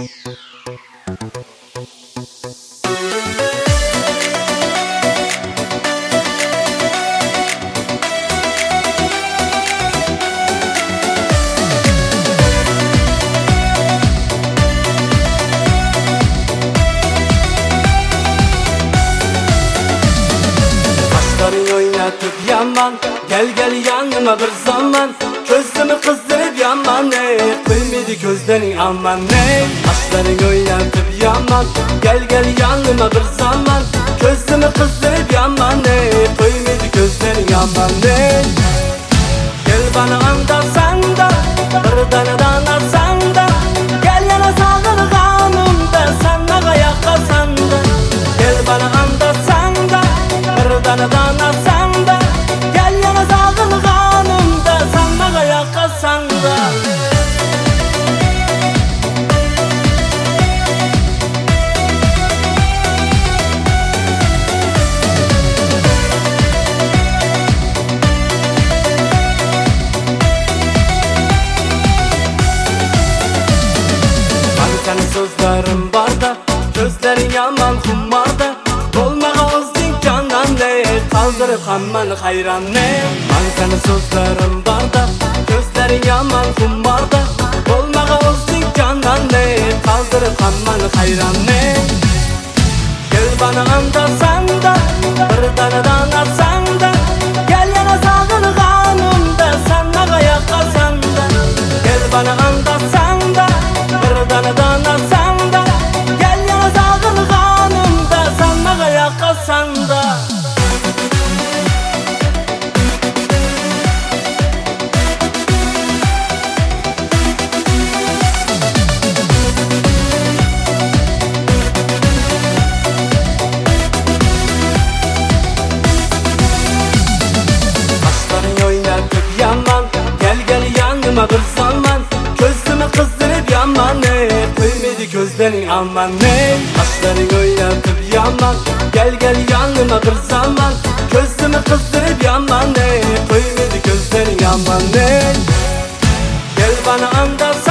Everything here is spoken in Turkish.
Kaşlarını oynatıp yaman, gel gel yanıma bir zaman. Gözümü kızdırıp yaman koymadı gözlerin aman Kaşlarını oynatıp yaman, gel gel yanıma bir zaman. Gözümü kızdırıp yaman koymadı gözlerin aman Gel bana andarsan da, bir tanadan alsan da. Gel yana sağır kanımda, sana kayak kalsan da. Gel bana andarsan da, bir tanadan alsan da. Gel yana sağır kanımda, sana kayak kalsan da. Senin sözlerin barda, gözlerin yaman kummarda. Dolmağa ozdin canan kaldırıp hamman hayran Ben senin sözlerin barda, gözlerin yaman kummarda. Dolmağa ozdin canan kaldırıp hamman hayran Gel bana andarsan da, bir tanadan alsan da. Gel yana sağır kanımda, sana kayak kalsan da. Gel bana andarsan da, bir tanadan alsan da. Gel yana sağır kanımda, sana kayak kalsan da. Kaşlarını oynatıp yaman, gel gel yanıma bir zaman. Gözümü kızdırıp yaman koymadı gözlerin aman Kaşlarını oynatıp yaman, gel gel yanıma bir zaman. Gözümü kızdırıp yaman koymadı gözlerin aman Gel bana andarsan